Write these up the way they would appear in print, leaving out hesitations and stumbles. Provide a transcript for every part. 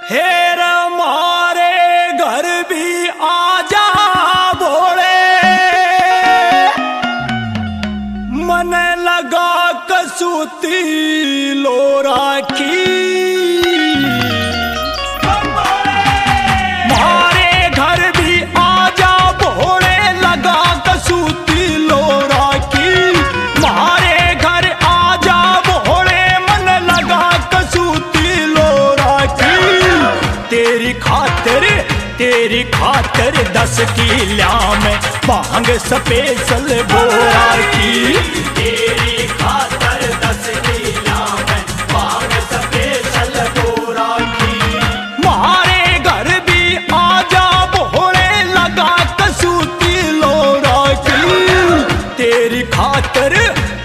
हेर मारे घर भी आजा भोले, मन लगा कसूती लो राखी। मारे घर भी आजा भोले, लगा कसूती लो राखी। मारे घर आजा भोले, मन लगा कसूती लो राखी। तेरी खातिर 10 किला में भांग स्पेशल बोरा की। तेरी खातिर 10 किला में भांग स्पेशल बोरा की। मारे घर भी आजा भोले, लगा कसूती लोरा की। तेरी खातिर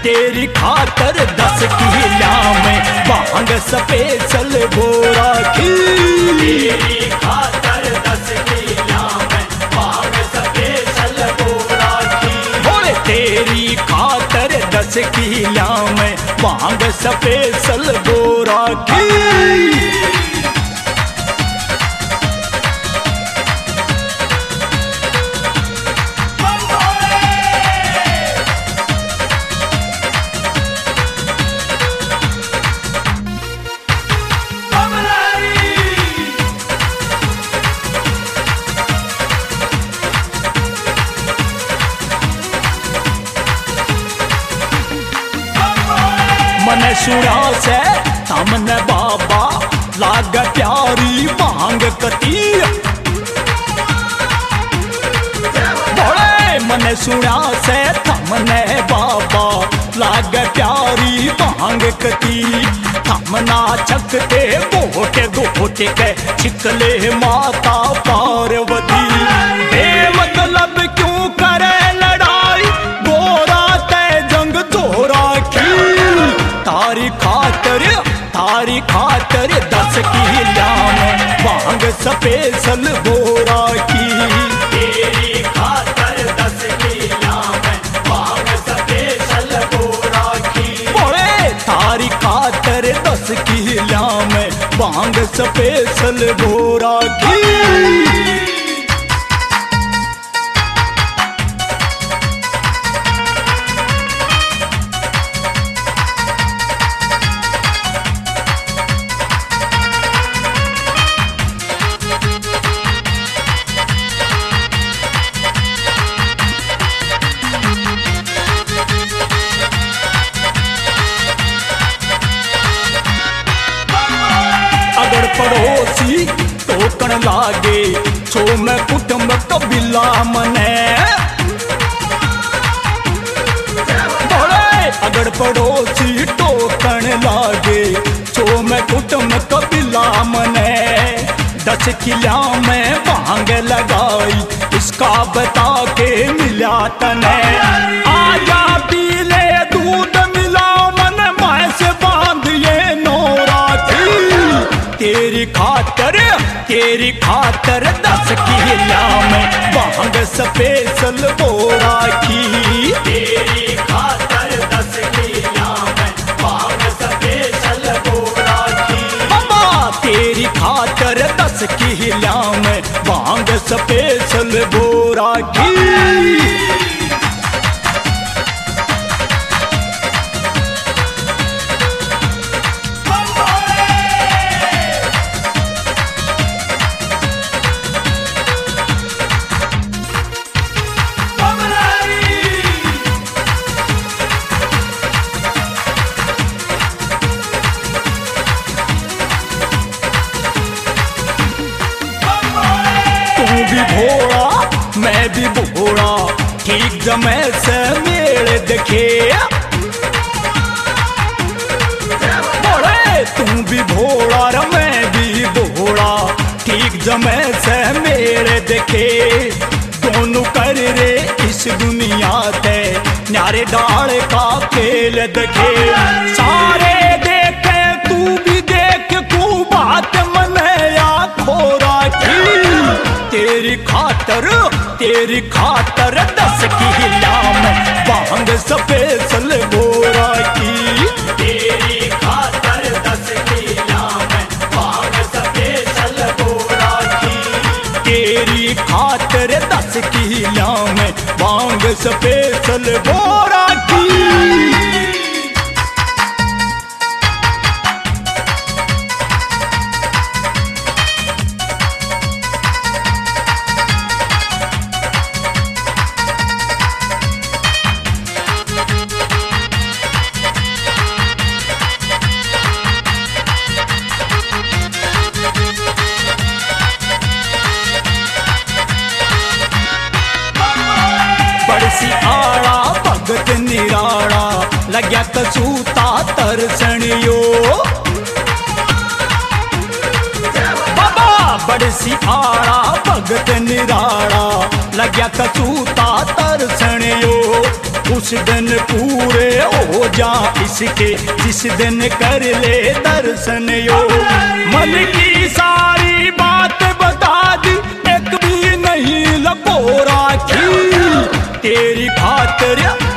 10 किला में भांग स्पेशल बोरा की। तेरी खातिर 10 किला में भांग स्पेशल बोरा की। बोले तेरी खातिर 10 किला में भांग स्पेशल बोरा की। मन सुरा से तमने बाबा लाग प्यारी भांग कती। भोले मन सुरा से तमने बाबा लाग प्यारी भांग कती। तमना चकते गोटे गोटे के छिकले माता पार्वती। मतलब क्यों करे लड़ाई, गोरा ते जंग तोरा की। तारी खातिर 10 किला में भांग स्पेशल बोरा की। तेरी खातिर 10 किला में भांग स्पेशल बोरा की। बोले तारी खातिर 10 किला में भांग स्पेशल बोरा की। अगर पड़ोसी टोकन लागे छो में कुटुंब कबीला मने। अगर पड़ोसी टोकन लागे छो में कुटुंब कबीला मने। 10 किला में भांग लगाई, इसका बता के मिला तने। आजा पी ले दूध मिला मन, मैं से बांध ये नोरा की। तेरी खातिर 10 किला में भांग स्पेशल बोरा की। तेरी खातिर 10 किला में भांग स्पेशल बोरा की। बाबा तेरी खातिर 10 किला में भांग स्पेशल बोरा की। भी भोड़ा मैं भी भोड़ा, ठीक जमे से मेल देखे। बोले तुम भी भोड़ा र मैं भी भोड़ा, ठीक जमे से मेल देखे। दोनों कर रे इस दुनिया ते न्यारे डाल का खेल देखे। सारे देखे तू भी देख, तू बात मने या खोरा की। तेरी खातिर 10 किला में भांग स्पेशल बोरा की। तेरी खातिर 10 किला में भांग स्पेशल खातर 10 किला में बांग स्पेशल बोरा की। बड़सी आड़ा भगत निराड़ा लग्या कसूता तरसणियो। बाबा बड़सी आड़ा भगत निराड़ा लग्या कसूता तरसणियो। उस दिन पूरे हो जा इसके जिस दिन कर ले दर्शन यो। मन की सारी बात बता दी एक भी नहीं लपो राखी, तेरी खातिर